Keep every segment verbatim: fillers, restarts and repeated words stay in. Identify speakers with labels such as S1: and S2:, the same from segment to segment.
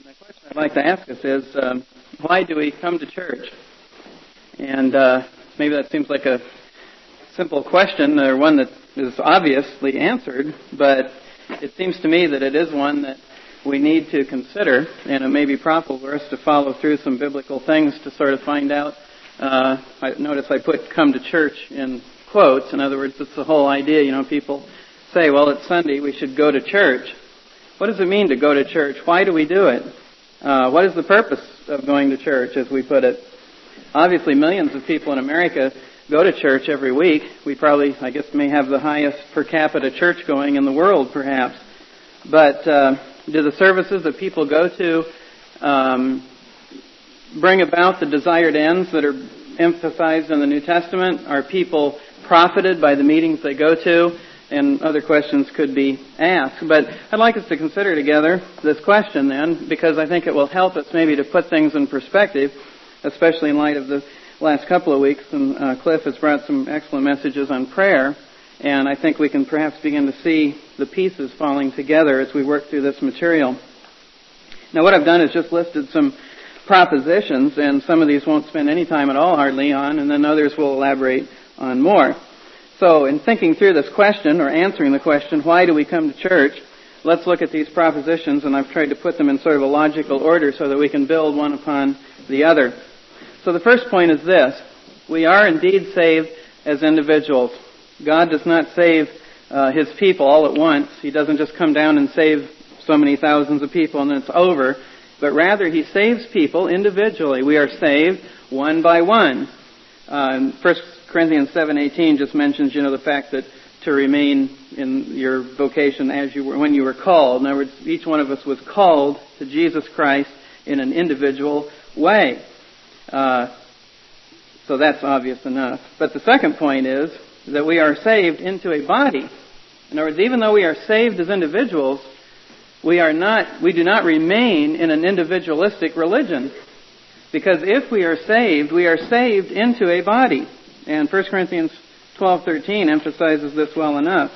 S1: The question I'd like to ask us is, um, why do we come to church? And uh, maybe that seems like a simple question, or one that is obviously answered, but it seems to me that it is one that we need to consider, and it may be profitable for us to follow through some biblical things to sort of find out. Uh, I notice I put "come to church" in quotes. In other words, it's the whole idea. You know, people say, well, it's Sunday, we should go to church. What does it mean to go to church? Why do we do it? Uh, what is the purpose of going to church, as we put it? Obviously, millions of people in America go to church every week. We probably, I guess, may have the highest per capita church going in the world, perhaps. But uh, do the services that people go to um, bring about the desired ends that are emphasized in the New Testament? Are people profited by the meetings they go to? And other questions could be asked. But I'd like us to consider together this question then, because I think it will help us maybe to put things in perspective, especially in light of the last couple of weeks. And uh, Cliff has brought some excellent messages on prayer, and I think we can perhaps begin to see the pieces falling together as we work through this material. Now, what I've done is just listed some propositions, and some of these won't spend any time at all hardly on, and then others will elaborate on more. So in thinking through this question, or answering the question, why do we come to church, let's look at these propositions, and I've tried to put them in sort of a logical order so that we can build one upon the other. So the first point is this: we are indeed saved as individuals. God does not save uh, His people all at once. He doesn't just come down and save so many thousands of people and then it's over, but rather He saves people individually. We are saved one by one. Uh, First Corinthians seven eighteen just mentions, you know, the fact that to remain in your vocation as you were when you were called. In other words, each one of us was called to Jesus Christ in an individual way. Uh, so that's obvious enough. But the second point is that we are saved into a body. In other words, even though we are saved as individuals, we are not, we do not remain in an individualistic religion. Because if we are saved, we are saved into a body. And First Corinthians twelve thirteen emphasizes this well enough.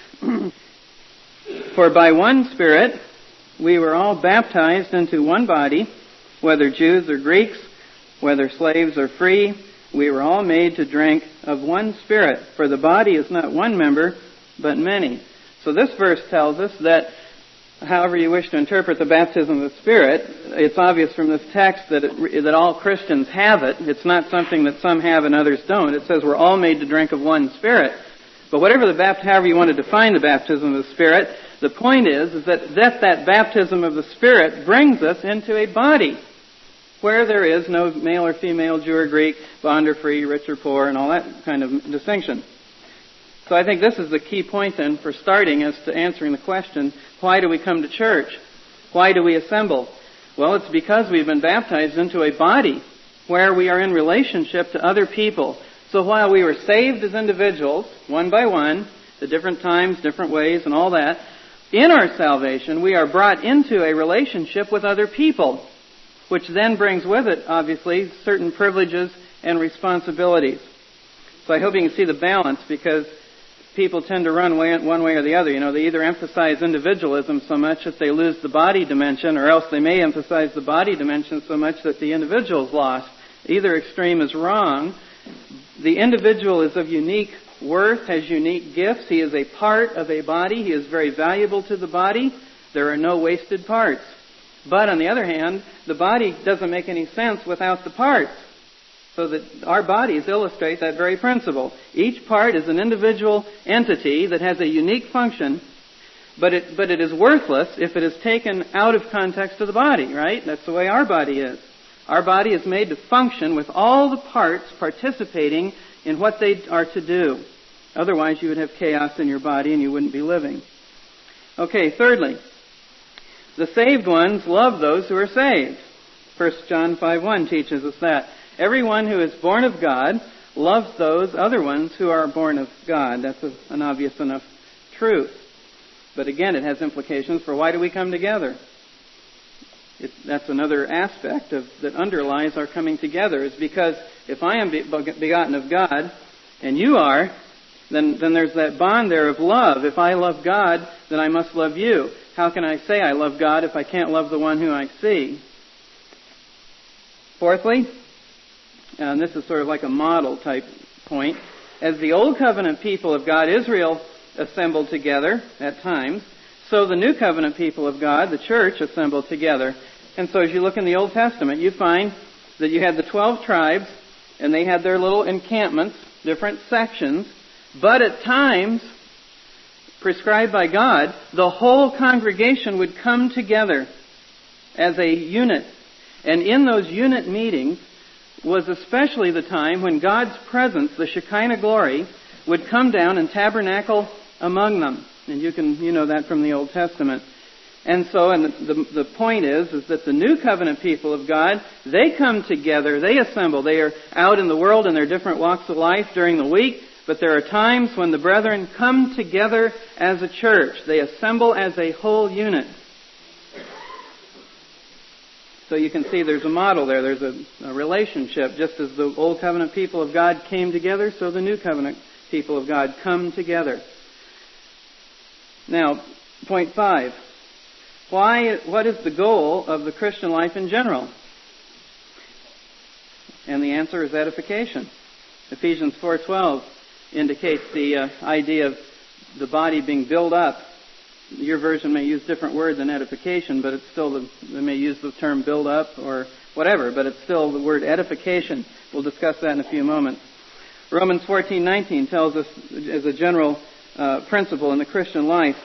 S1: For by one Spirit we were all baptized into one body, whether Jews or Greeks, whether slaves or free, we were all made to drink of one Spirit. For the body is not one member, but many. So this verse tells us that, however you wish to interpret the baptism of the Spirit, it's obvious from this text that it, that all Christians have it. It's not something that some have and others don't. It says we're all made to drink of one Spirit. But whatever the bapt- however you want to define the baptism of the Spirit, the point is, is that, that that baptism of the Spirit brings us into a body where there is no male or female, Jew or Greek, bond or free, rich or poor, and all that kind of distinction. So I think this is the key point then for starting as to answering the question, why do we come to church? Why do we assemble? Well, it's because we've been baptized into a body where we are in relationship to other people. So while we were saved as individuals, one by one, at different times, different ways, and all that, in our salvation, we are brought into a relationship with other people, which then brings with it, obviously, certain privileges and responsibilities. So I hope you can see the balance, because people tend to run one way or the other. You know, they either emphasize individualism so much that they lose the body dimension, or else they may emphasize the body dimension so much that the individual is lost. Either extreme is wrong. The individual is of unique worth, has unique gifts. He is a part of a body. He is very valuable to the body. There are no wasted parts. But on the other hand, the body doesn't make any sense without the parts. So that our bodies illustrate that very principle. Each part is an individual entity that has a unique function, but it, but it is worthless if it is taken out of context of the body, right? That's the way our body is. Our body is made to function with all the parts participating in what they are to do. Otherwise, you would have chaos in your body and you wouldn't be living. Okay, thirdly, the saved ones love those who are saved. First John five one teaches us that. Everyone who is born of God loves those other ones who are born of God. That's a, an obvious enough truth. But again, it has implications for why do we come together. It, that's another aspect of that underlies our coming together, is because if I am be, begotten of God and you are, then, then there's that bond there of love. If I love God, then I must love you. How can I say I love God if I can't love the one whom I see? Fourthly, and this is sort of like a model type point, as the Old Covenant people of God, Israel, assembled together at times, so the New Covenant people of God, the church, assembled together. And so as you look in the Old Testament, you find that you had the twelve tribes, and they had their little encampments, different sections, but at times, prescribed by God, the whole congregation would come together as a unit. And in those unit meetings was especially the time when God's presence, the Shekinah glory, would come down and tabernacle among them. And you can, you know that from the Old Testament. And so, and the, the, the point is, is that the New Covenant people of God, they come together, they assemble. They are out in the world in their different walks of life during the week, but there are times when the brethren come together as a church. They assemble as a whole unit. So you can see there's a model there. There's a, a relationship. Just as the Old Covenant people of God came together, so the New Covenant people of God come together. Now, point five. Why? What is the goal of the Christian life in general? And the answer is edification. Ephesians four twelve indicates the uh, idea of the body being built up. Your version may use different word than edification, but it's still the, they may use the term build up or whatever, but it's still the word edification. We'll discuss that in a few moments. Romans fourteen nineteen tells us as a general uh, principle in the Christian life.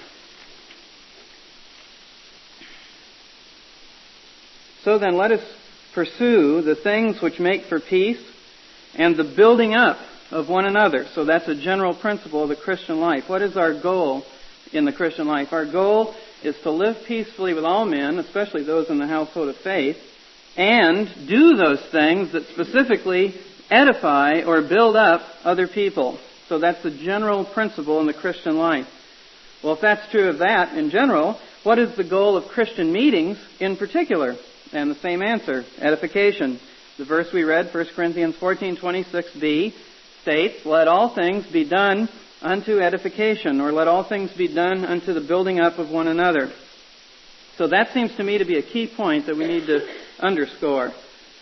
S1: So then let us pursue the things which make for peace and the building up of one another. So that's a general principle of the Christian life. What is our goal in the Christian life? Our goal is to live peacefully with all men, especially those in the household of faith, and do those things that specifically edify or build up other people. So that's the general principle in the Christian life. Well, if that's true of that in general, what is the goal of Christian meetings in particular? And the same answer, edification. The verse we read, First Corinthians fourteen twenty-six b, states, let all things be done unto edification, or let all things be done unto the building up of one another. So that seems to me to be a key point that we need to underscore.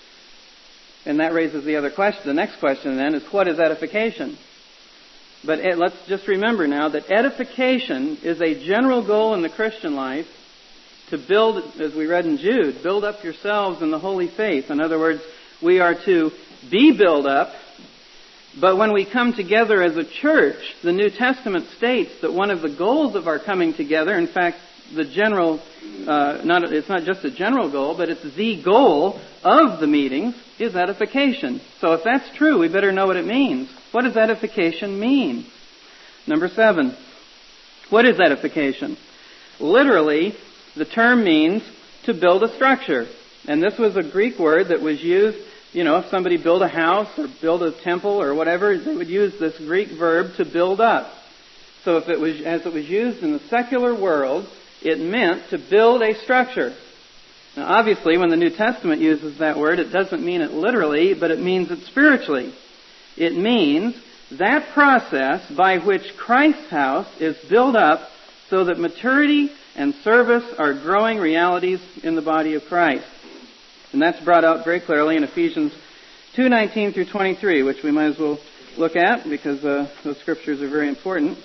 S1: And that raises the other question. The next question then is, what is edification? But let's just remember now that edification is a general goal in the Christian life to build, as we read in Jude, build up yourselves in the holy faith. In other words, we are to be built up, but when we come together as a church, the New Testament states that one of the goals of our coming together, in fact, the general, uh, not it's not just a general goal, but it's the goal of the meetings, is edification. So if that's true, we better know what it means. What does edification mean? Number seven. What is edification? Literally, the term means to build a structure. And this was a Greek word that was used, you know, if somebody built a house or built a temple or whatever, they would use this Greek verb to build up. So if it was, as it was used in the secular world, it meant to build a structure. Now obviously, when the New Testament uses that word, it doesn't mean it literally, but it means it spiritually. It means that process by which Christ's house is built up so that maturity and service are growing realities in the body of Christ. And that's brought out very clearly in Ephesians two nineteen through twenty-three, which we might as well look at because uh, those scriptures are very important.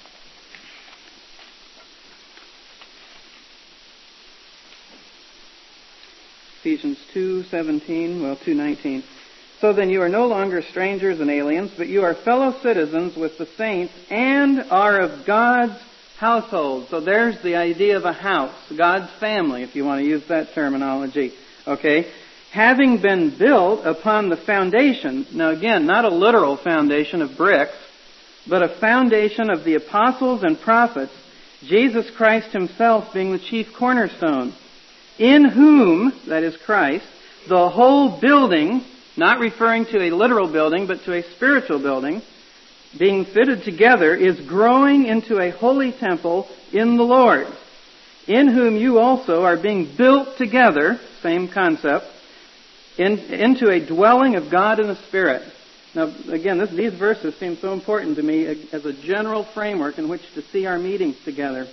S1: Ephesians two seventeen, well, two nineteen. So then you are no longer strangers and aliens, but you are fellow citizens with the saints and are of God's household. So there's the idea of a house, God's family, if you want to use that terminology. Okay? Having been built upon the foundation, now again, not a literal foundation of bricks, but a foundation of the apostles and prophets, Jesus Christ himself being the chief cornerstone, in whom, that is Christ, the whole building, not referring to a literal building, but to a spiritual building, being fitted together, is growing into a holy temple in the Lord, in whom you also are being built together, same concept, in, into a dwelling of God in the Spirit. Now, again, this, these verses seem so important to me as a general framework in which to see our meetings together.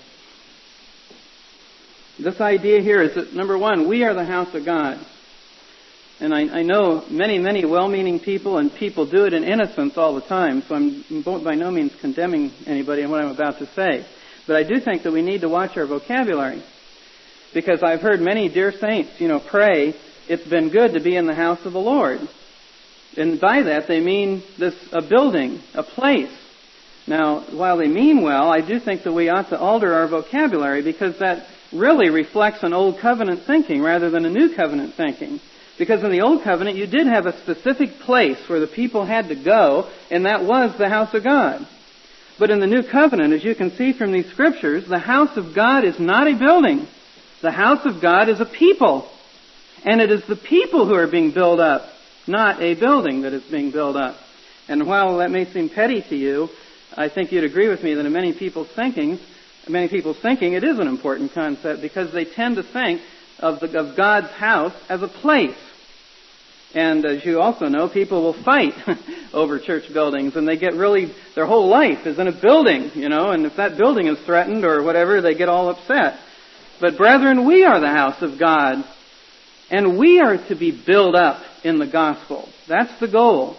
S1: This idea here is that, number one, we are the house of God. And I, I know many, many well-meaning people, and people do it in innocence all the time, so I'm by no means condemning anybody in what I'm about to say. But I do think that we need to watch our vocabulary. Because I've heard many dear saints, you know, pray, it's been good to be in the house of the Lord. And by that they mean this a building, a place. Now, while they mean well, I do think that we ought to alter our vocabulary, because that really reflects an old covenant thinking rather than a new covenant thinking. Because in the Old Covenant, you did have a specific place where the people had to go, and that was the house of God. But in the New Covenant, as you can see from these scriptures, the house of God is not a building. The house of God is a people. And it is the people who are being built up, not a building that is being built up. And while that may seem petty to you, I think you'd agree with me that in many people's thinking, many people's thinking, it is an important concept, because they tend to think of, the, of God's house as a place. And as you also know, people will fight over church buildings, and they get really, their whole life is in a building, you know, and if that building is threatened or whatever, they get all upset. But brethren, we are the house of God, and we are to be built up in the gospel. That's the goal.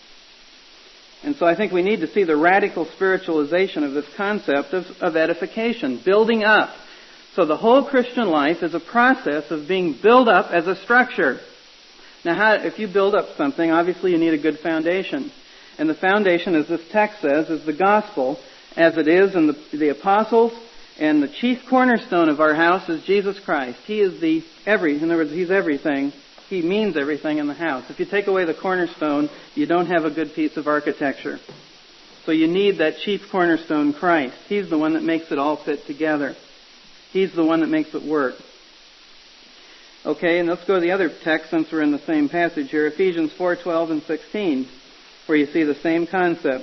S1: And so I think we need to see the radical spiritualization of this concept of, of edification, building up. So the whole Christian life is a process of being built up as a structure. Now, how, if you build up something, obviously you need a good foundation. And the foundation, as this text says, is the gospel, as it is in the, the apostles, and the chief cornerstone of our house is Jesus Christ. He is the every, in other words, He's everything. He means everything in the house. If you take away the cornerstone, you don't have a good piece of architecture. So you need that chief cornerstone, Christ. He's the one that makes it all fit together. He's the one that makes it work. Okay, and let's go to the other text since we're in the same passage here, Ephesians four twelve and sixteen, where you see the same concept.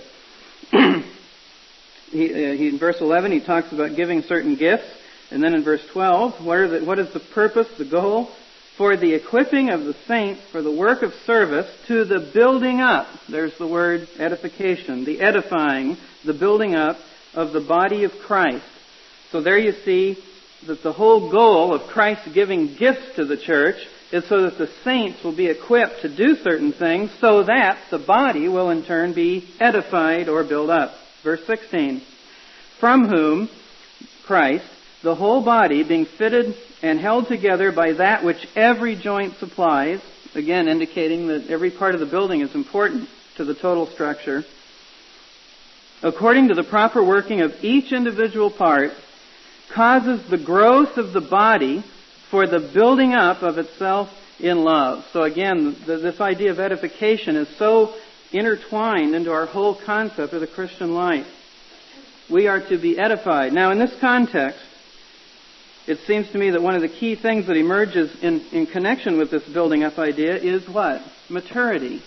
S1: he, uh, he, in verse eleven, he talks about giving certain gifts, and then in verse twelve, what, are the, what is the purpose, the goal? For the equipping of the saints for the work of service to the building up. There's the word edification, the edifying, the building up of the body of Christ. So there you see that the whole goal of Christ giving gifts to the church is so that the saints will be equipped to do certain things so that the body will in turn be edified or built up. Verse sixteen, from whom, Christ, the whole body being fitted and held together by that which every joint supplies, again indicating that every part of the building is important to the total structure, according to the proper working of each individual part, causes the growth of the body for the building up of itself in love. So again, the, this idea of edification is so intertwined into our whole concept of the Christian life. We are to be edified. Now, in this context, it seems to me that one of the key things that emerges in, in connection with this building up idea is what? Maturity.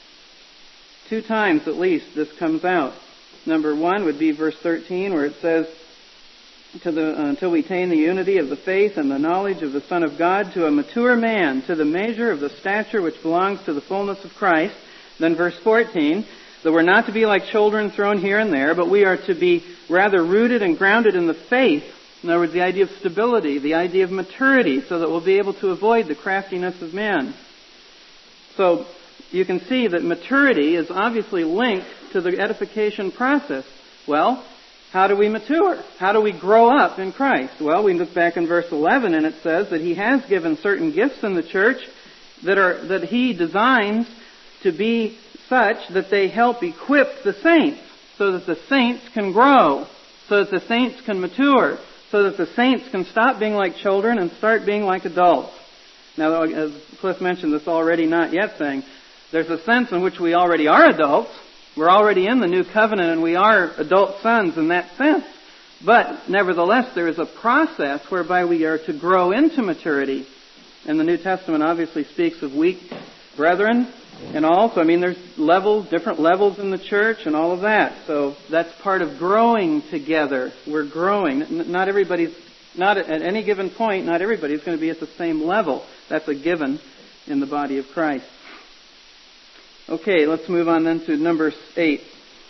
S1: Two times at least this comes out. Number one would be verse thirteen, where it says, To the, uh, until we attain the unity of the faith and the knowledge of the Son of God, to a mature man, to the measure of the stature which belongs to the fullness of Christ. Then verse fourteen, that we're not to be like children thrown here and there, but we are to be rather rooted and grounded in the faith. In other words, the idea of stability, the idea of maturity, so that we'll be able to avoid the craftiness of men. So you can see that maturity is obviously linked to the edification process. Well, how do we mature? How do we grow up in Christ? Well, we look back in verse eleven, and it says that He has given certain gifts in the church that are that He designs to be such that they help equip the saints, so that the saints can grow, so that the saints can mature, so that the saints can stop being like children and start being like adults. Now, as Cliff mentioned this already, not yet saying, there's a sense in which we already are adults. We're already in the new covenant and we are adult sons in that sense. But nevertheless, there is a process whereby we are to grow into maturity. And the New Testament obviously speaks of weak brethren and all. So, I mean, there's levels, different levels in the church and all of that. So that's part of growing together. We're growing. Not everybody's, not at any given point, not everybody's going to be at the same level. That's a given in the body of Christ. Okay, let's move on then to number eight.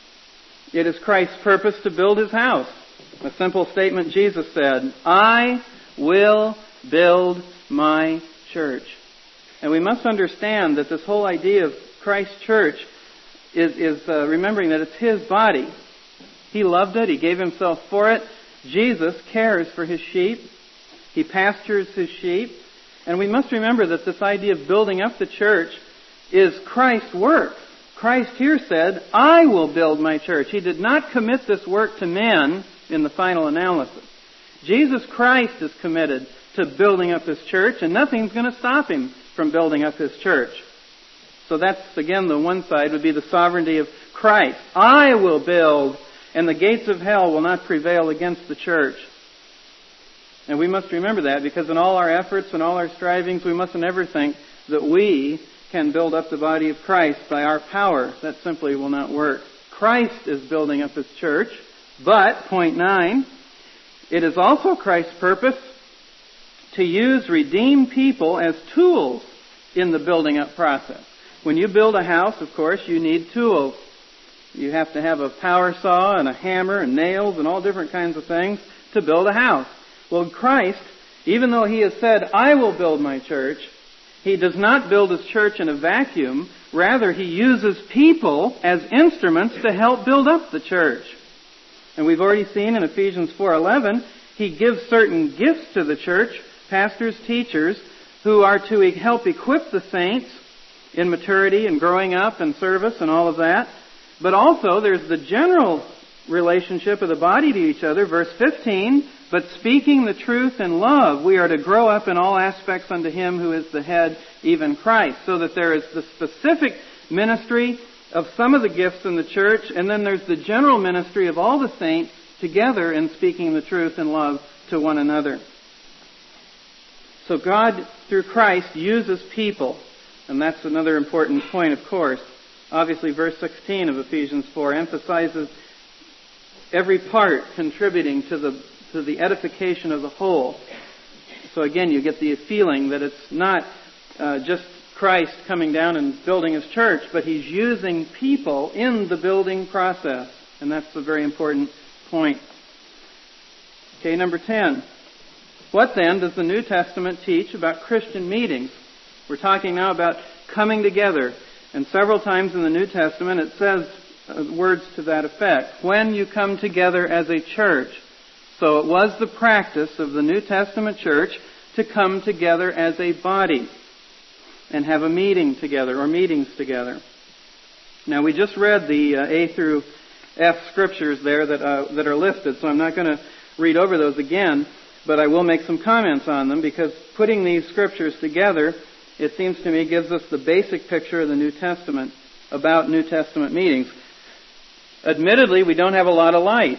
S1: It is Christ's purpose to build His house. A simple statement Jesus said, I will build my church. And we must understand that this whole idea of Christ's church is, is uh, remembering that it's His body. He loved it. He gave Himself for it. Jesus cares for His sheep. He pastures His sheep. And we must remember that this idea of building up the church is Christ's work. Christ here said, I will build my church. He did not commit this work to men in the final analysis. Jesus Christ is committed to building up His church, and nothing's going to stop Him from building up His church. So that's, again, the one side would be the sovereignty of Christ. I will build, and the gates of hell will not prevail against the church. And we must remember that, because in all our efforts and all our strivings, we mustn't ever think that we can build up the body of Christ by our power. That simply will not work. Christ is building up His church, but, point nine, it is also Christ's purpose to use redeemed people as tools in the building up process. When you build a house, of course, you need tools. You have to have a power saw and a hammer and nails and all different kinds of things to build a house. Well, Christ, even though He has said, I will build my church, He does not build His church in a vacuum. Rather, He uses people as instruments to help build up the church. And we've already seen in Ephesians four eleven, He gives certain gifts to the church, pastors, teachers, who are to help equip the saints in maturity and growing up and service and all of that. But also, there's the general relationship of the body to each other. Verse fifteen, but speaking the truth in love, we are to grow up in all aspects unto Him who is the head, even Christ. So that there is the specific ministry of some of the gifts in the church, and then there's the general ministry of all the saints together in speaking the truth in love to one another. So God, through Christ, uses people. And that's another important point, of course. Obviously, verse sixteen of Ephesians four emphasizes every part contributing to the to the edification of the whole. So again, you get the feeling that it's not uh, just Christ coming down and building His church, but He's using people in the building process. And that's a very important point. Okay, number ten. What then does the New Testament teach about Christian meetings? We're talking now about coming together. And several times in the New Testament it says uh, words to that effect. When you come together as a church. So it was the practice of the New Testament church to come together as a body and have a meeting together or meetings together. Now we just read the uh, A through F scriptures there that uh, that are listed, so I'm not going to read over those again, but I will make some comments on them, because putting these scriptures together, it seems to me, gives us the basic picture of the New Testament about New Testament meetings. Admittedly, we don't have a lot of light.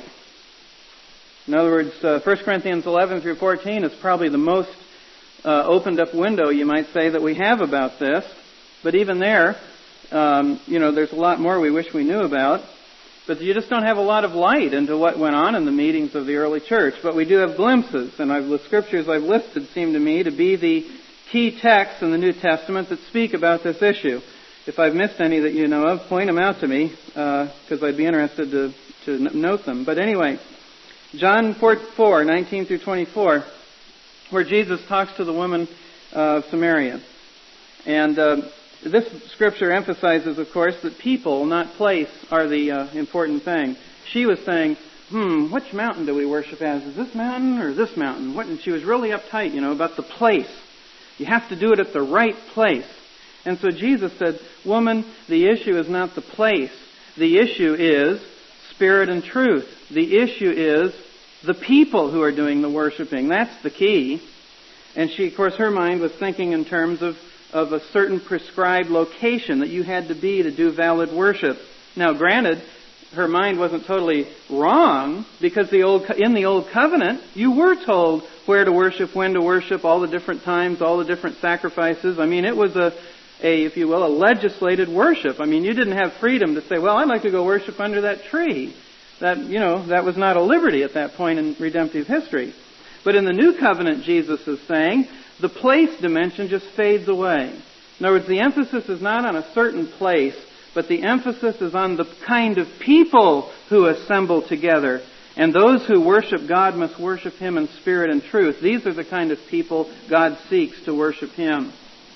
S1: In other words, uh, First Corinthians eleven through fourteen is probably the most uh, opened up window, you might say, that we have about this. But even there, um, you know, there's a lot more we wish we knew about. But you just don't have a lot of light into what went on in the meetings of the early church. But we do have glimpses, and I've, the scriptures I've listed seem to me to be the key texts in the New Testament that speak about this issue. If I've missed any that you know of, point them out to me, because uh, I'd be interested to, to note them. But anyway, John four, nineteen through twenty-four, where Jesus talks to the woman of Samaria. And uh, this scripture emphasizes, of course, that people, not place, are the uh, important thing. She was saying, hmm, which mountain do we worship as? Is this mountain or this mountain? What? And she was really uptight, you know, about the place. You have to do it at the right place. And so Jesus said, woman, the issue is not the place. The issue is spirit and truth. The issue is the people who are doing the worshiping. That's the key. And she, of course, her mind was thinking in terms of, of a certain prescribed location that you had to be to do valid worship. Now, granted, her mind wasn't totally wrong, because the old in the Old Covenant, you were told where to worship, when to worship, all the different times, all the different sacrifices. I mean, it was a, a, if you will, a legislated worship. I mean, you didn't have freedom to say, well, I'd like to go worship under that tree. That, you know, that was not a liberty at that point in redemptive history. But in the New Covenant, Jesus is saying, the place dimension just fades away. In other words, the emphasis is not on a certain place but the emphasis is on the kind of people who assemble together. And those who worship God must worship Him in spirit and truth. These are the kind of people God seeks to worship Him.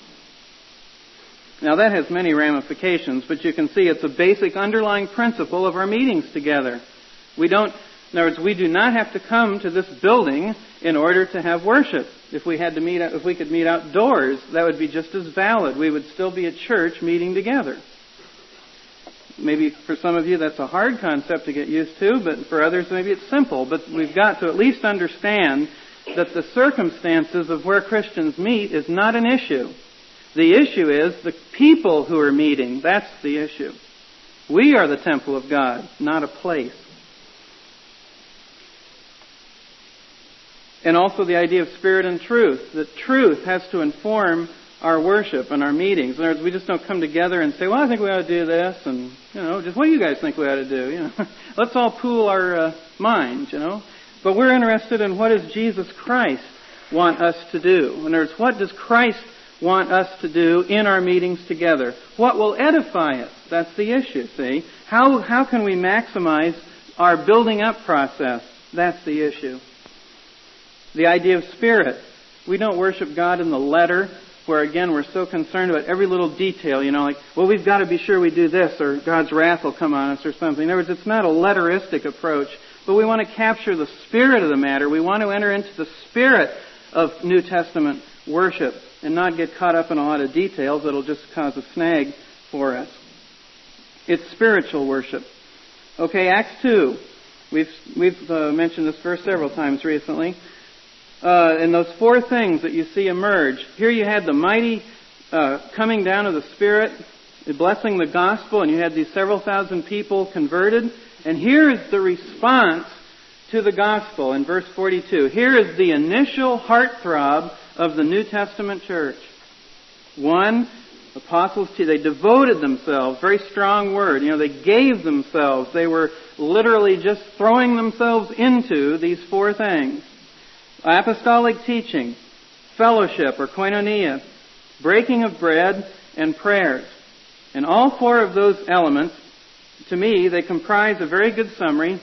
S1: Now that has many ramifications, but you can see it's a basic underlying principle of our meetings together. We don't, in other words, we do not have to come to this building in order to have worship. If we had to meet, if we could meet outdoors, that would be just as valid. We would still be a church meeting together. Maybe for some of you that's a hard concept to get used to, but for others maybe it's simple. But we've got to at least understand that the circumstances of where Christians meet is not an issue. The issue is the people who are meeting. That's the issue. We are the temple of God, not a place. And also the idea of spirit and truth. That truth has to inform our worship and our meetings. In other words, we just don't come together and say, well, I think we ought to do this, and, you know, just what do you guys think we ought to do? You know, let's all pool our uh, minds, you know. But we're interested in what does Jesus Christ want us to do. In other words, what does Christ want us to do in our meetings together? What will edify us? That's the issue, see. How, how can we maximize our building up process? That's the issue. The idea of spirit. We don't worship God in the letter, where again we're so concerned about every little detail, you know, like, well, we've got to be sure we do this or God's wrath will come on us or something. In other words, it's not a letteristic approach, but we want to capture the spirit of the matter. We want to enter into the spirit of New Testament worship and not get caught up in a lot of details that'll just cause a snag for us. It's spiritual worship. Okay, Acts two. We've we've uh, mentioned this verse several times recently. Uh, and those four things that you see emerge. Here you had the mighty uh, coming down of the Spirit, blessing the gospel, and you had these several thousand people converted. And here is the response to the gospel in verse forty-two. Here is the initial heartthrob of the New Testament church. One, apostles, they devoted themselves, very strong word. You know, they gave themselves. They were literally just throwing themselves into these four things. Apostolic teaching, fellowship or koinonia, breaking of bread, and prayers. And all four of those elements, to me, they comprise a very good summary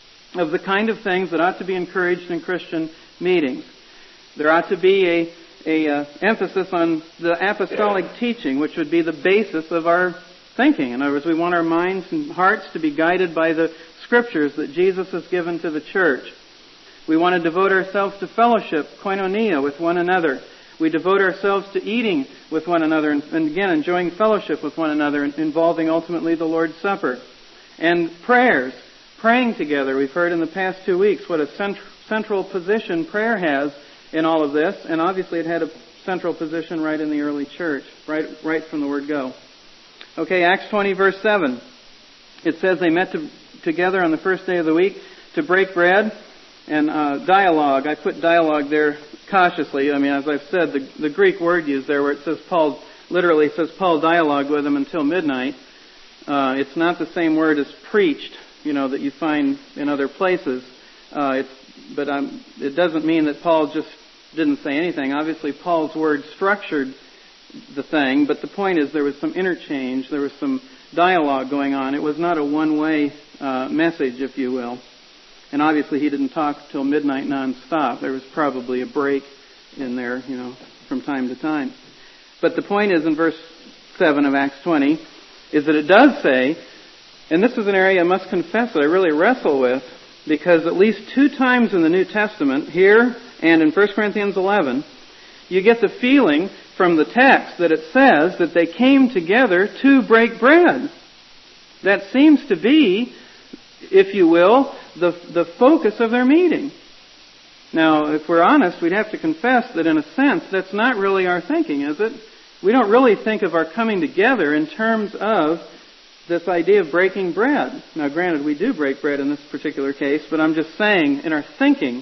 S1: of the kind of things that ought to be encouraged in Christian meetings. There ought to be a, a uh, emphasis on the apostolic teaching, which would be the basis of our thinking. In other words, we want our minds and hearts to be guided by the Scriptures that Jesus has given to the church. We want to devote ourselves to fellowship, koinonia, with one another. We devote ourselves to eating with one another and, and again, enjoying fellowship with one another, involving ultimately the Lord's Supper. And prayers, praying together. We've heard in the past two weeks what a cent- central position prayer has in all of this, and obviously it had a central position right in the early church, right, right from the word go. Okay, Acts twenty, verse seven. It says they met to, together on the first day of the week to break bread. And uh, dialogue, I put dialogue there cautiously. I mean, as I've said, the, the Greek word used there where it says Paul, literally says Paul dialogued with them until midnight. Uh, it's not the same word as preached, you know, that you find in other places. Uh, it's, but um, it doesn't mean that Paul just didn't say anything. Obviously, Paul's word structured the thing, but the point is there was some interchange, there was some dialogue going on. It was not a one-way uh, message, if you will. And obviously he didn't talk till midnight non-stop. There was probably a break in there, you know, from time to time. But the point is in verse seven of Acts twenty is that it does say, and this is an area I must confess that I really wrestle with, because at least two times in the New Testament, here and in First Corinthians eleven, you get the feeling from the text that it says that they came together to break bread. That seems to be, if you will, the the focus of their meeting. Now, if we're honest, we'd have to confess that in a sense, that's not really our thinking, is it? We don't really think of our coming together in terms of this idea of breaking bread. Now, granted, we do break bread in this particular case, but I'm just saying, in our thinking,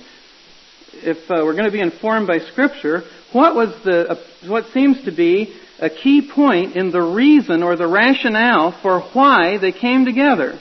S1: if uh, we're going to be informed by Scripture, what was the uh, what seems to be a key point in the reason or the rationale for why they came together?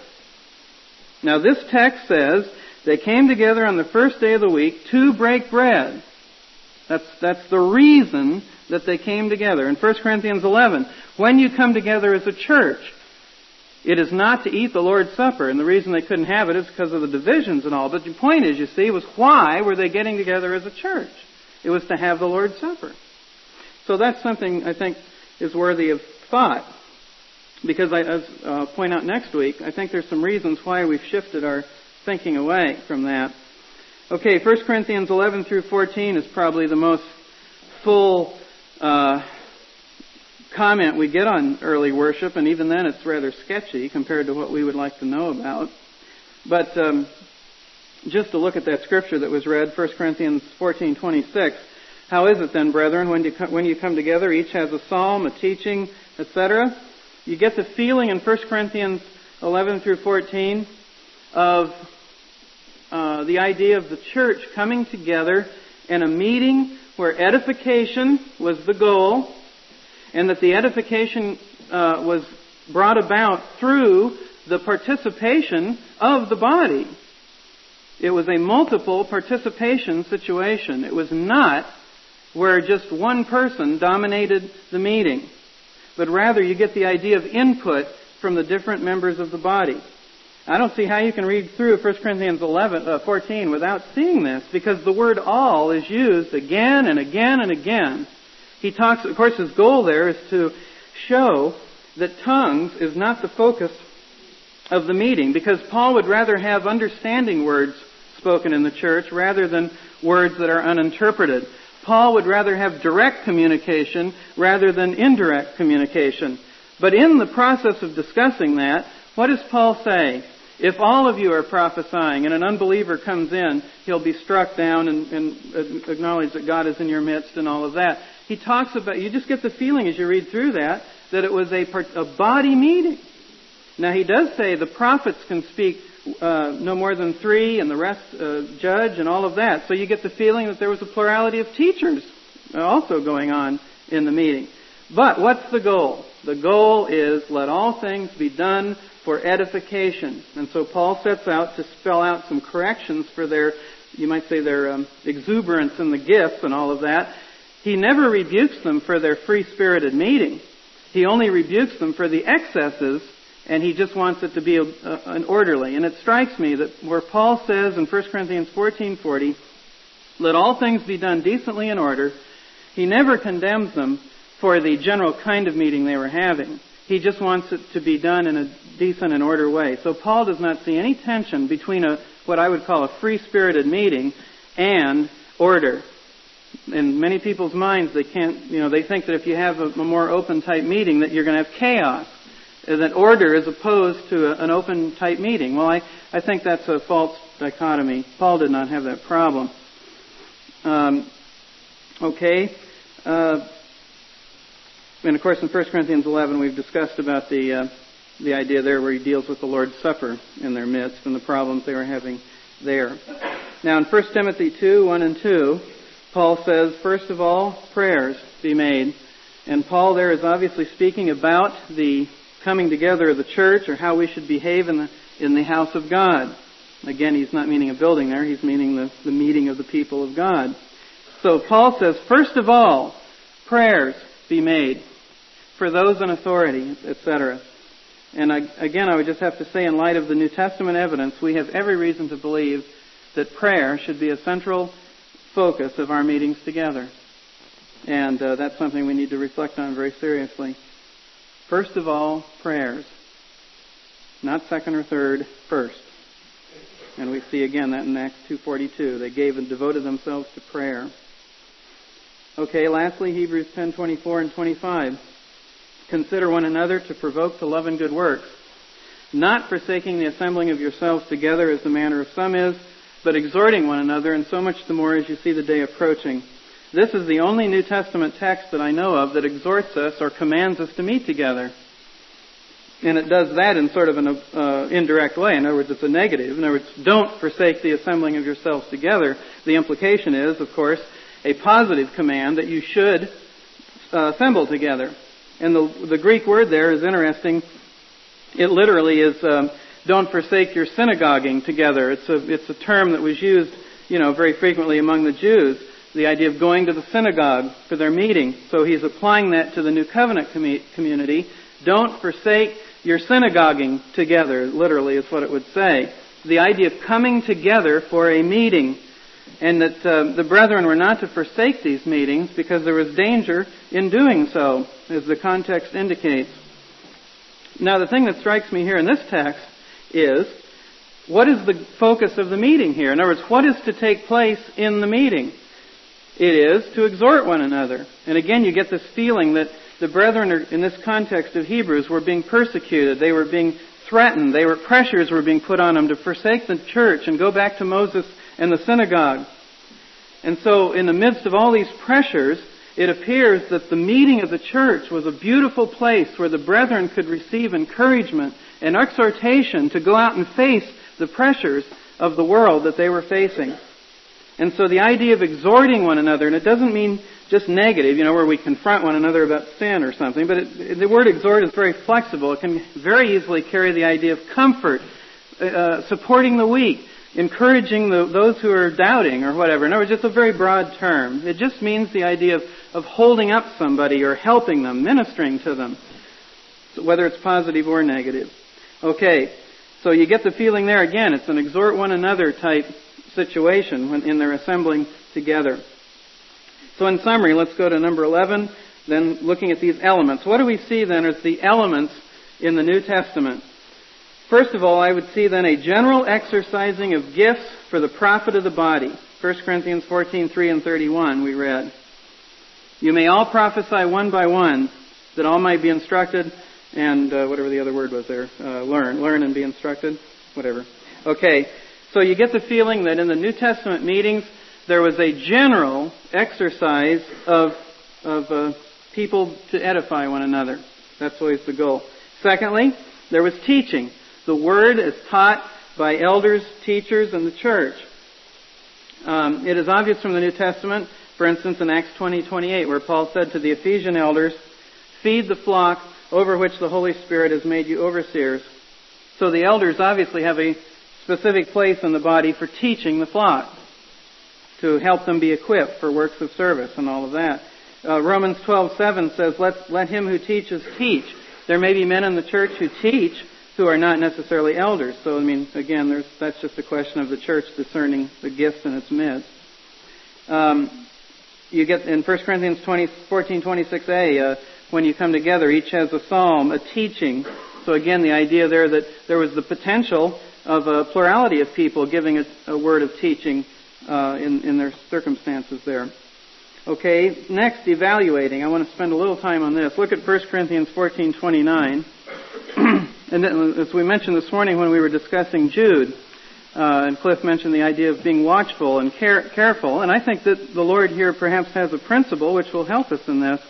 S1: Now, this text says they came together on the first day of the week to break bread. That's that's the reason that they came together. In First Corinthians eleven, when you come together as a church, It is not to eat the Lord's Supper. And the reason they couldn't have it is because of the divisions and all. But the point is, you see, was why were they getting together as a church? It was to have the Lord's Supper. So that's something I think is worthy of thought. Because I, as I'll point out next week, I think there's some reasons why we've shifted our thinking away from that. Okay, First Corinthians eleven through fourteen is probably the most full uh, comment we get on early worship, and even then it's rather sketchy compared to what we would like to know about. But um, just to look at that scripture that was read, First Corinthians fourteen twenty-six, how is it then, brethren, when you come, when you come together, each has a psalm, a teaching, et cetera? You get the feeling in First Corinthians eleven through fourteen of uh, the idea of the church coming together in a meeting where edification was the goal, and that the edification uh, was brought about through the participation of the body. It was a multiple participation situation. It was not where just one person dominated the meeting, but rather you get the idea of input from the different members of the body. I don't see how you can read through First Corinthians eleven, uh, fourteen without seeing this, because the word all is used again and again and again. He talks, of course, his goal there is to show that tongues is not the focus of the meeting, because Paul would rather have understanding words spoken in the church rather than words that are uninterpreted. Paul would rather have direct communication rather than indirect communication. But in the process of discussing that, what does Paul say? If all of you are prophesying and an unbeliever comes in, he'll be struck down and, and acknowledge that God is in your midst and all of that. He talks about, you just get the feeling as you read through that, that it was a, a body meeting. Now he does say the prophets can speak uh, no more than three and the rest uh, judge and all of that. So you get the feeling that there was a plurality of teachers also going on in the meeting. But what's the goal? The goal is let all things be done for edification. And so Paul sets out to spell out some corrections for their, you might say, their um, exuberance in the gifts and all of that. He never rebukes them for their free-spirited meeting. He only rebukes them for the excesses, and he just wants it to be a, a, an orderly. And it strikes me that where Paul says in First Corinthians fourteen forty, let all things be done decently in order, he never condemns them for the general kind of meeting they were having. He just wants it to be done in a decent and order way. So Paul does not see any tension between a what I would call a free-spirited meeting and order. In many people's minds, they can't, you know, they think that if you have a, a more open-type meeting, that you're going to have chaos. That order is opposed to a, an open-type meeting. Well, I, I think that's a false dichotomy. Paul did not have that problem. Um, okay. Uh, and of course, in First Corinthians eleven, we've discussed about the uh, the idea there where he deals with the Lord's Supper in their midst and the problems they were having there. Now, in First Timothy two, one and two, Paul says, first of all, prayers be made. And Paul there is obviously speaking about the coming together of the church, or how we should behave in the in the house of God. Again, he's not meaning a building there, he's meaning the, the meeting of the people of God. So Paul says, first of all, prayers be made for those in authority, et cetera. And I, again, I would just have to say, in light of the New Testament evidence, we have every reason to believe that prayer should be a central focus of our meetings together. And uh, that's something we need to reflect on very seriously. First of all, prayers. Not second or third, first. And we see again that in Acts two forty-two. They gave and devoted themselves to prayer. Okay, lastly, Hebrews ten twenty-four and twenty-five. Consider one another to provoke to love and good works, not forsaking the assembling of yourselves together as the manner of some is, but exhorting one another, and so much the more as you see the day approaching. This is the only New Testament text that I know of that exhorts us or commands us to meet together. And it does that in sort of an uh, indirect way. In other words, it's a negative. In other words, don't forsake the assembling of yourselves together. The implication is, of course, a positive command that you should uh, assemble together. And the, the Greek word there is interesting. It literally is um, don't forsake your synagoguing together. It's a, it's a term that was used, you know, very frequently among the Jews. The idea of going to the synagogue for their meeting. So he's applying that to the New Covenant com- community. Don't forsake you're synagoguing together, literally is what it would say. The idea of coming together for a meeting. And that uh, the brethren were not to forsake these meetings because there was danger in doing so, as the context indicates. Now, the thing that strikes me here in this text is, what is the focus of the meeting here? In other words, what is to take place in the meeting? It is to exhort one another. And again, you get this feeling that the brethren, are, in this context of Hebrews, were being persecuted. They were being threatened. They were pressures were being put on them to forsake the church and go back to Moses and the synagogue. And so, in the midst of all these pressures, it appears that the meeting of the church was a beautiful place where the brethren could receive encouragement and exhortation to go out and face the pressures of the world that they were facing. And so the idea of exhorting one another, and it doesn't mean just negative, you know, where we confront one another about sin or something, but it, the word exhort is very flexible. It can very easily carry the idea of comfort, uh, supporting the weak, encouraging the, those who are doubting or whatever. In other words, it's a very broad term. It just means the idea of, of holding up somebody or helping them, ministering to them, whether it's positive or negative. Okay, so you get the feeling there again. It's an exhort one another type situation when in their assembling together. So in summary, let's go to number eleven, then looking at these elements. What do we see then as the elements in the New Testament? First of all, I would see then a general exercising of gifts for the profit of the body. First Corinthians fourteen, three and thirty-one we read. You may all prophesy one by one, that all might be instructed, and uh, whatever the other word was there, uh, learn. Learn and be instructed, whatever. Okay, so you get the feeling that in the New Testament meetings, there was a general exercise of, of uh, people to edify one another. That's always the goal. Secondly, there was teaching. The Word is taught by elders, teachers, and the church. Um, it is obvious from the New Testament, for instance, in Acts twenty, twenty-eight, where Paul said to the Ephesian elders, feed the flock over which the Holy Spirit has made you overseers. So the elders obviously have a specific place in the body for teaching the flock, to help them be equipped for works of service and all of that. Uh, Romans twelve, seven says, let, let him who teaches teach. There may be men in the church who teach, who are not necessarily elders. So, I mean, again, there's, that's just a question of the church discerning the gifts in its midst. Um, you get in First Corinthians fourteen, twenty-six a, uh, when you come together, each has a psalm, a teaching. So again, the idea there that there was the potential of a plurality of people giving a, a word of teaching uh, in, in their circumstances there. Okay, next, evaluating. I want to spend a little time on this. Look at First Corinthians fourteen, twenty-nine. And then, as we mentioned this morning when we were discussing Jude, uh, and Cliff mentioned the idea of being watchful and care, careful, and I think that the Lord here perhaps has a principle which will help us in this.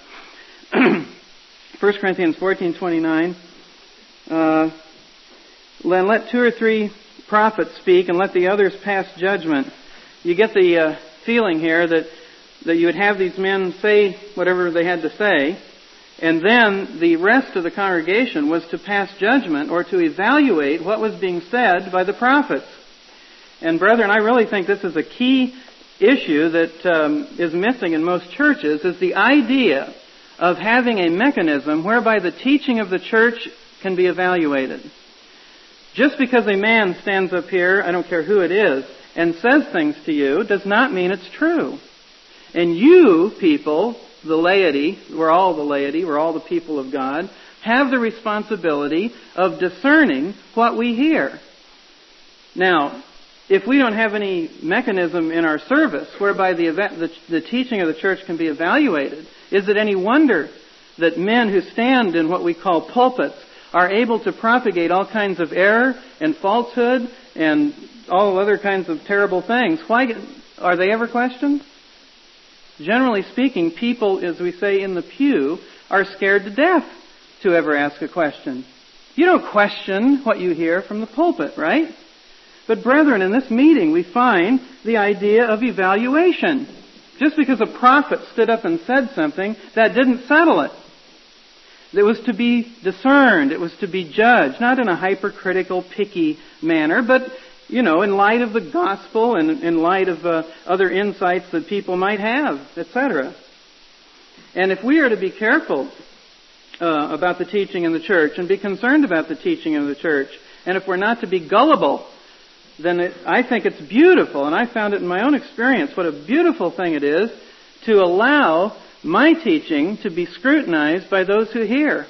S1: First Corinthians fourteen, twenty-nine. Uh, then let two or three prophets speak and let the others pass judgment. You get the uh, feeling here that, that you would have these men say whatever they had to say, and then the rest of the congregation was to pass judgment or to evaluate what was being said by the prophets. And brethren, I really think this is a key issue that um, is missing in most churches, is the idea of having a mechanism whereby the teaching of the church can be evaluated. Just because a man stands up here, I don't care who it is, and says things to you, does not mean it's true. And you, people, the laity, we're all the laity, we're all the people of God, have the responsibility of discerning what we hear. Now, if we don't have any mechanism in our service whereby the, event, the, the teaching of the church can be evaluated, is it any wonder that men who stand in what we call pulpits are able to propagate all kinds of error and falsehood and all other kinds of terrible things? Why are they ever questioned? Generally speaking, people, as we say in the pew, are scared to death to ever ask a question. You don't question what you hear from the pulpit, right? But brethren, in this meeting we find the idea of evaluation. Just because a prophet stood up and said something, that didn't settle it. It was to be discerned. It was to be judged, not in a hypercritical, picky manner, but you know, in light of the gospel and in light of uh, other insights that people might have, et cetera. And if we are to be careful uh, about the teaching in the church and be concerned about the teaching of the church. And if we're not to be gullible, then it, I think it's beautiful, and I found it in my own experience, what a beautiful thing it is to allow my teaching to be scrutinized by those who hear.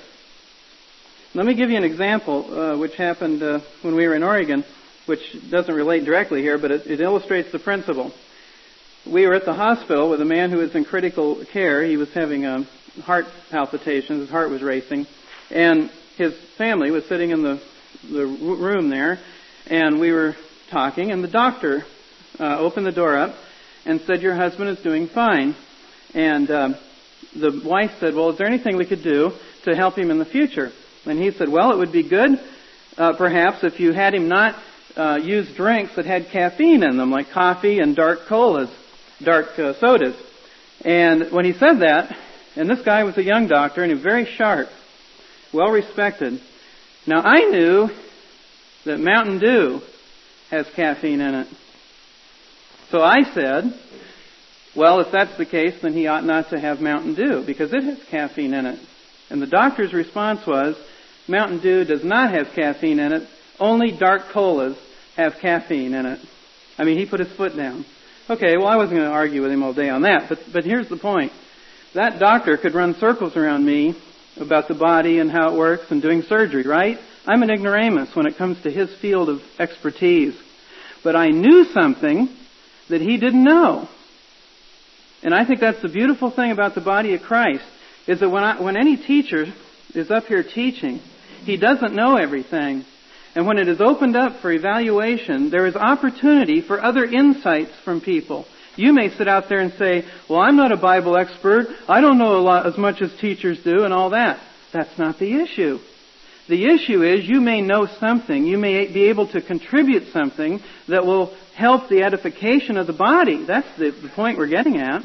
S1: Let me give you an example, uh, which happened uh, when we were in Oregon, which doesn't relate directly here, but it, it illustrates the principle. We were at the hospital with a man who was in critical care. He was having um, heart palpitations. His heart was racing. And his family was sitting in the, the room there, and we were talking, and the doctor uh, opened the door up and said, "Your husband is doing fine." And um, the wife said, "Well, is there anything we could do to help him in the future?" And he said, "Well, it would be good, uh, perhaps, if you had him not uh, use drinks that had caffeine in them, like coffee and dark colas, dark uh, sodas." And when he said that, and this guy was a young doctor, and he was very sharp, well respected. Now, I knew that Mountain Dew has caffeine in it. So I said, well, if that's the case, then he ought not to have Mountain Dew, because it has caffeine in it. And the doctor's response was, Mountain Dew does not have caffeine in it. Only dark colas have caffeine in it. I mean, he put his foot down. Okay, well, I wasn't going to argue with him all day on that, but, but here's the point. That doctor could run circles around me about the body and how it works and doing surgery, right? I'm an ignoramus when it comes to his field of expertise. But I knew something that he didn't know. And I think that's the beautiful thing about the body of Christ, is that when, I, when any teacher is up here teaching, he doesn't know everything. And when it is opened up for evaluation, there is opportunity for other insights from people. You may sit out there and say, well, I'm not a Bible expert. I don't know a lot as much as teachers do and all that. That's not the issue. The issue is you may know something. You may be able to contribute something that will help the edification of the body. That's the, the point we're getting at.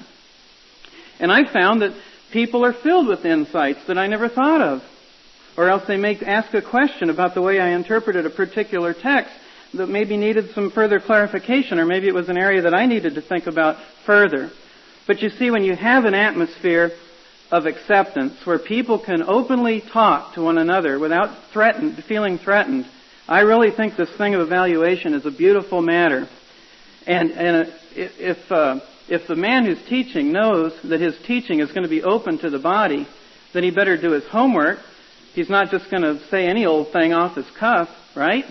S1: And I found that people are filled with insights that I never thought of. Or else they may ask a question about the way I interpreted a particular text that maybe needed some further clarification, or maybe it was an area that I needed to think about further. But you see, when you have an atmosphere of acceptance where people can openly talk to one another without threatened, feeling threatened, I really think this thing of evaluation is a beautiful matter. And, and if, uh, if the man who's teaching knows that his teaching is going to be open to the body, then he better do his homework. He's not just going to say any old thing off his cuff, right?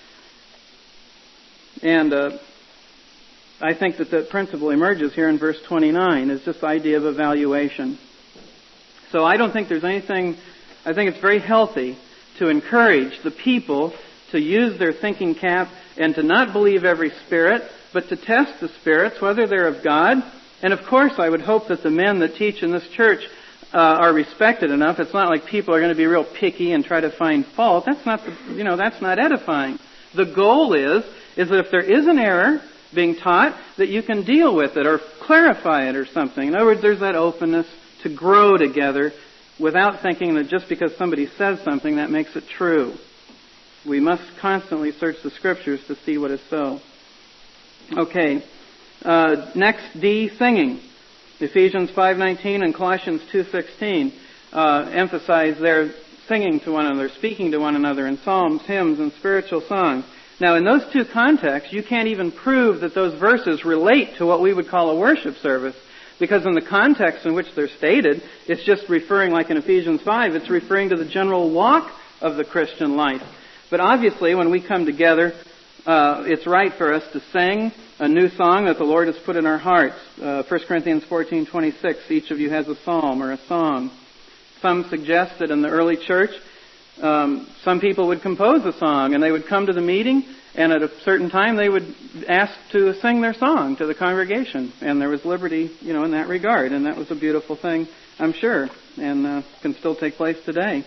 S1: And uh, I think that the principle emerges here in verse twenty-nine, is this idea of evaluation. So I don't think there's anything, I think it's very healthy to encourage the people to use their thinking cap and to not believe every spirit, but to test the spirits, whether they're of God. And of course, I would hope that the men that teach in this church uh, are respected enough. It's not like people are going to be real picky and try to find fault. That's not, the, you know, that's not edifying. The goal is, is that if there is an error being taught, that you can deal with it or clarify it or something. In other words, there's that openness to grow together without thinking that just because somebody says something, that makes it true. We must constantly search the Scriptures to see what is so. Okay. Uh, next, D, singing. Ephesians five nineteen and Colossians two sixteen uh, emphasize their singing to one another, speaking to one another in psalms, hymns, and spiritual songs. Now, in those two contexts, you can't even prove that those verses relate to what we would call a worship service, because in the context in which they're stated, it's just referring, like in Ephesians five, it's referring to the general walk of the Christian life. But obviously, when we come together, uh, it's right for us to sing a new song that the Lord has put in our hearts. Uh, First Corinthians fourteen twenty-six, each of you has a psalm or a song. Some suggest that in the early church, um, some people would compose a song, and they would come to the meeting, and at a certain time they would ask to sing their song to the congregation. And there was liberty, you know, in that regard. And that was a beautiful thing, I'm sure, and uh, can still take place today.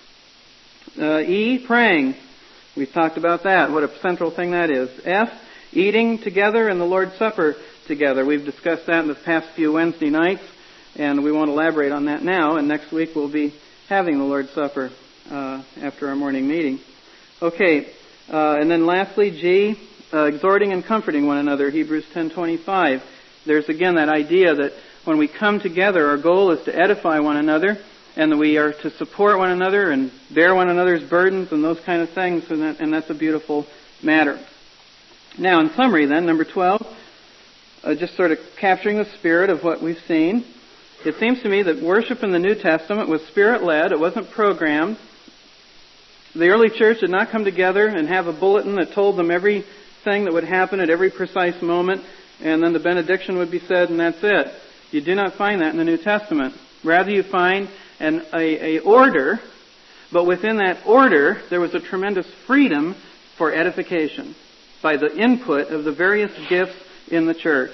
S1: Uh, E, praying. We've talked about that, what a central thing that is. F, eating together and the Lord's Supper together. We've discussed that in the past few Wednesday nights, and we won't elaborate on that now. And next week we'll be having the Lord's Supper uh, after our morning meeting. Okay, uh, and then lastly, G, uh, exhorting and comforting one another, Hebrews ten twenty-five. There's again that idea that when we come together, our goal is to edify one another. and that we are to support one another and bear one another's burdens and those kind of things, and, that, and that's a beautiful matter. Now, in summary then, number twelve, uh, just sort of capturing the spirit of what we've seen. It seems to me that worship in the New Testament was Spirit-led. It wasn't programmed. The early church did not come together and have a bulletin that told them everything that would happen at every precise moment, and then the benediction would be said, and that's it. You do not find that in the New Testament. Rather, you find an a, a order, but within that order, there was a tremendous freedom for edification by the input of the various gifts in the church.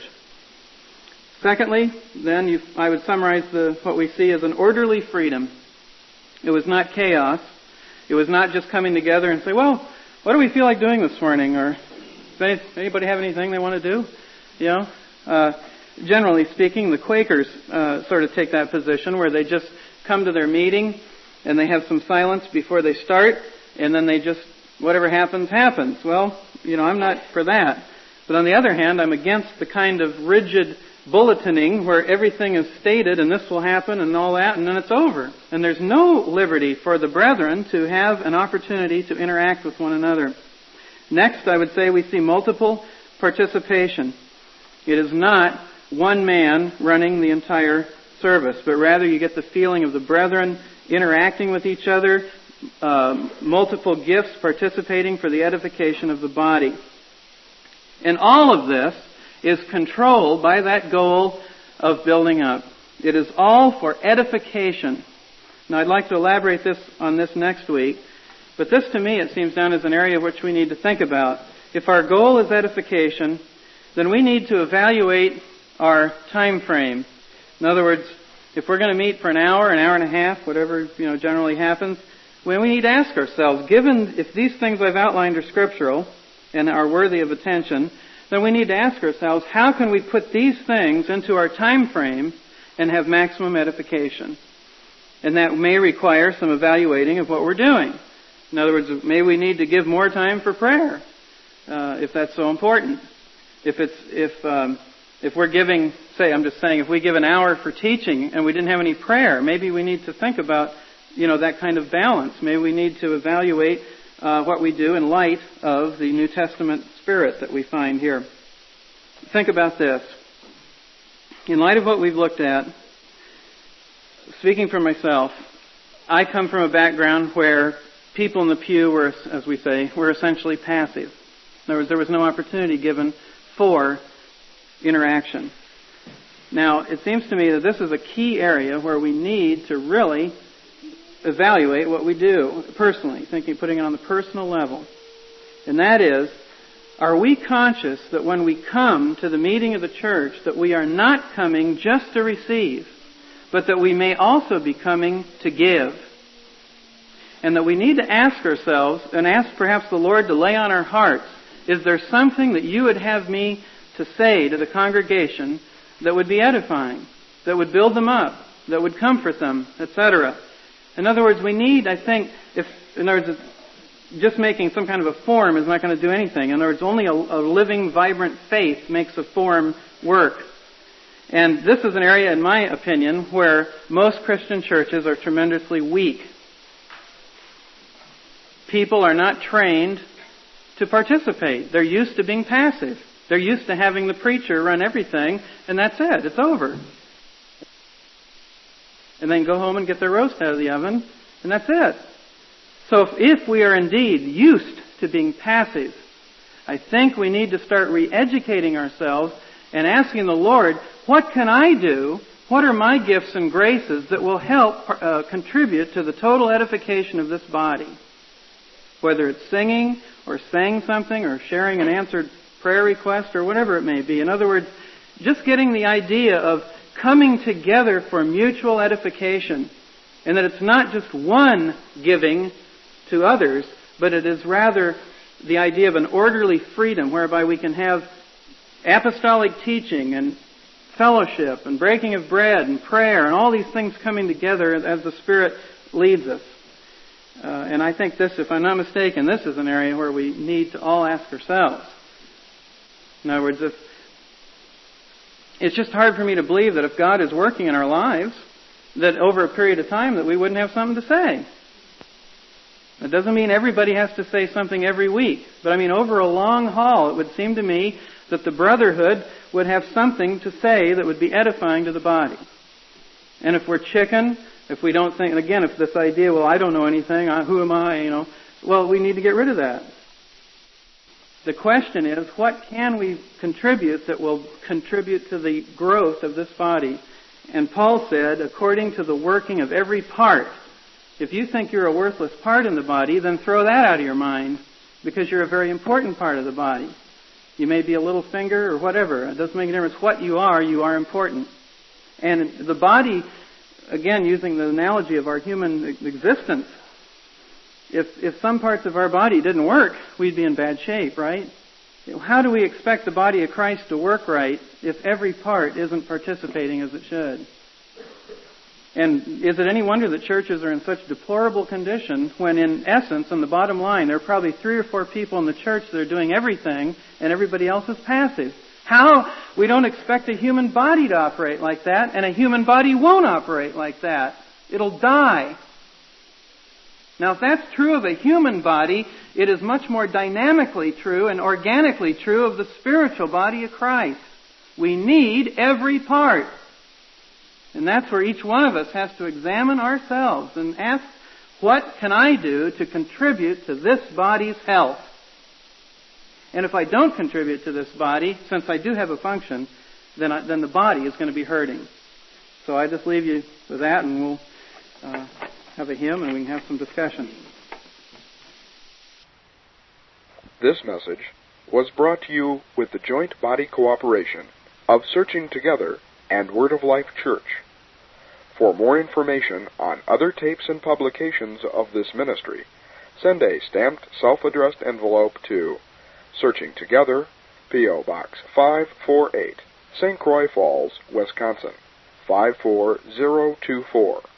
S1: Secondly, then, you, I would summarize the, what we see as an orderly freedom. It was not chaos. It was not just coming together and say, well, what do we feel like doing this morning? Or does anybody have anything they want to do? You know, uh, generally speaking, the Quakers uh, sort of take that position where they just come to their meeting and they have some silence before they start, and then they just, whatever happens, happens. Well, you know, I'm not for that. But on the other hand, I'm against the kind of rigid bulleting where everything is stated and this will happen and all that, and then it's over. And there's no liberty for the brethren to have an opportunity to interact with one another. Next, I would say we see multiple participation. It is not one man running the entire service, but rather you get the feeling of the brethren interacting with each other, uh, multiple gifts participating for the edification of the body. And all of this is controlled by that goal of building up. It is all for edification. Now, I'd like to elaborate this on this next week, but this to me, it seems down as an area which we need to think about. If our goal is edification, then we need to evaluate our time frame. In other words, if we're going to meet for an hour, an hour and a half, whatever you know generally happens, when we need to ask ourselves, given if these things I've outlined are scriptural and are worthy of attention, then we need to ask ourselves, how can we put these things into our time frame and have maximum edification? And that may require some evaluating of what we're doing. In other words, may we need to give more time for prayer, uh, if that's so important. If it's if um, if we're giving, say, I'm just saying, if we give an hour for teaching and we didn't have any prayer, maybe we need to think about, you know, that kind of balance. Maybe we need to evaluate uh, what we do in light of the New Testament spirit that we find here. Think about this. In light of what we've looked at, speaking for myself, I come from a background where people in the pew were, as we say, were essentially passive. In other words, there was no opportunity given for interaction. Now, it seems to me that this is a key area where we need to really evaluate what we do personally, thinking, putting it on the personal level. And that is, are we conscious that when we come to the meeting of the church, that we are not coming just to receive, but that we may also be coming to give? And that we need to ask ourselves, and ask perhaps the Lord to lay on our hearts, is there something that you would have me to say to the congregation that would be edifying, that would build them up, that would comfort them, et cetera? In other words, we need, I think, if, in other words, just making some kind of a form is not going to do anything. In other words, only a, a living, vibrant faith makes a form work. And this is an area, in my opinion, where most Christian churches are tremendously weak. People are not trained to participate. They're used to being passive. They're used to having the preacher run everything, and that's it. It's over. And then go home and get their roast out of the oven, and that's it. So if, if we are indeed used to being passive, I think we need to start re-educating ourselves and asking the Lord, what can I do? What are my gifts and graces that will help uh, contribute to the total edification of this body? Whether it's singing or saying something or sharing an answered prayer request or whatever it may be. In other words, just getting the idea of coming together for mutual edification, and that it's not just one giving to others, but it is rather the idea of an orderly freedom whereby we can have apostolic teaching and fellowship and breaking of bread and prayer and all these things coming together as the Spirit leads us. Uh, and I think this, if I'm not mistaken, this is an area where we need to all ask ourselves. In other words, if it's just hard for me to believe that if God is working in our lives that over a period of time that we wouldn't have something to say. It doesn't mean everybody has to say something every week. But I mean, over a long haul, it would seem to me that the brotherhood would have something to say that would be edifying to the body. And if we're chicken, if we don't think, and again, if this idea, well, I don't know anything, who am I, you know, well, we need to get rid of that. The question is, what can we contribute that will contribute to the growth of this body? And Paul said, according to the working of every part. If you think you're a worthless part in the body, then throw that out of your mind, because you're a very important part of the body. You may be a little finger or whatever. It doesn't make a difference what you are, you are important. And the body, again, using the analogy of our human existence, if if some parts of our body didn't work, we'd be in bad shape, right? How do we expect the body of Christ to work right if every part isn't participating as it should? And is it any wonder that churches are in such deplorable condition when, in essence, on the bottom line, there are probably three or four people in the church that are doing everything and everybody else is passive? How? We don't expect a human body to operate like that, and a human body won't operate like that. It'll die. Now, if that's true of a human body, it is much more dynamically true and organically true of the spiritual body of Christ. We need every part. And that's where each one of us has to examine ourselves and ask, what can I do to contribute to this body's health? And if I don't contribute to this body, since I do have a function, then I, then the body is going to be hurting. So I just leave you with that, and we'll uh, have a hymn and we can have some discussion.
S2: This message was brought to you with the joint body cooperation of Searching Together and Word of Life Church. For more information on other tapes and publications of this ministry, send a stamped self-addressed envelope to Searching Together, P O Box five forty-eight, Saint Croix Falls, Wisconsin, five four zero two four.